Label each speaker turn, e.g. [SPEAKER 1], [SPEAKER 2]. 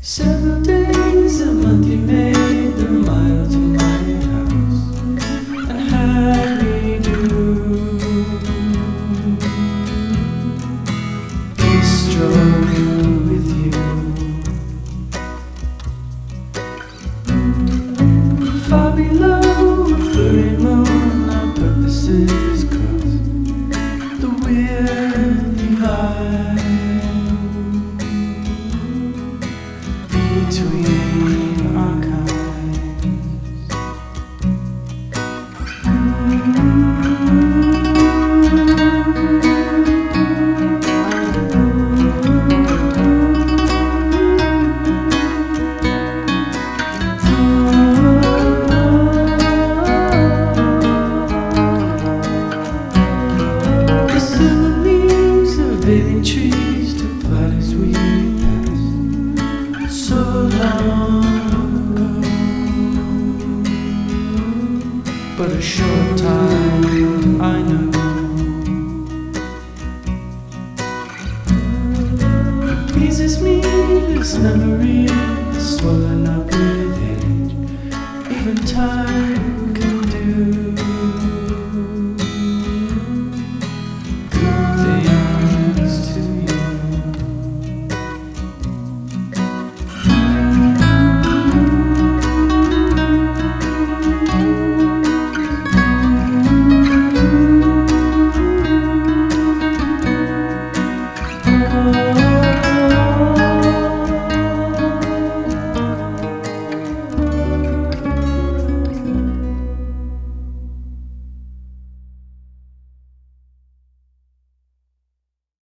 [SPEAKER 1] Several days a month he made the mile to my house and had me do a stroll with you. Far below a furry moon, our purposes cross the weird divide between our kinds. The silver leaves of living trees to flood as we pass so long ago, but a short time I know. It pleases me, this memory is swollen up with age, even time can do good things to you. Oh,